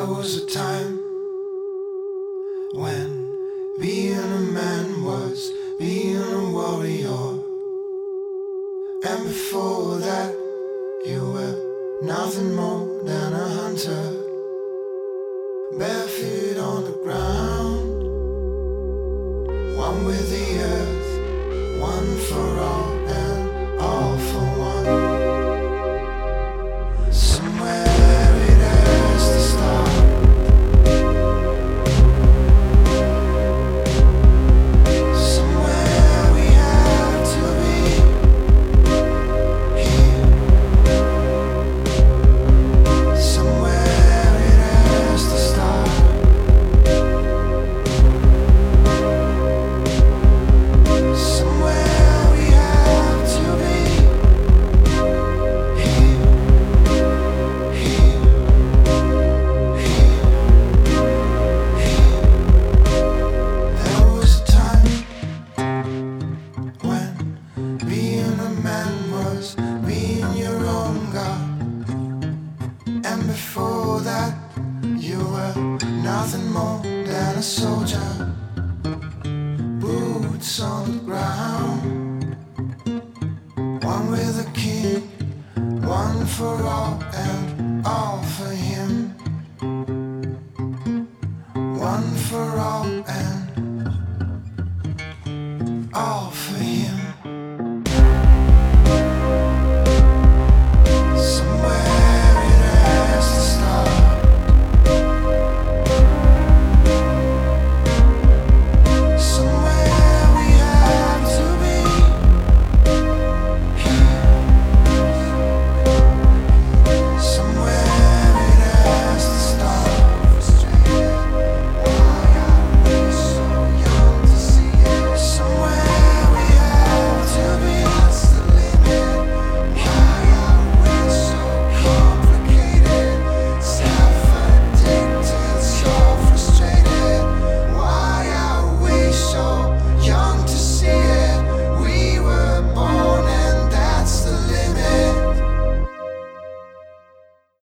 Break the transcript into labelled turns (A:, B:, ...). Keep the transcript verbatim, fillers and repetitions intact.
A: There was a time when being a man was being a warrior, and before that you were nothing more than a hunter, bare feet on the ground, one with the earth, one for all and all for one. Somewhere it has to start. Somewhere we have to be here. Somewhere it has to start. Somewhere we have to be here. There was a time when being a man was being your own God, and before that you were nothing more than a soldier, boots on the ground, one with a king, one for all and all for him.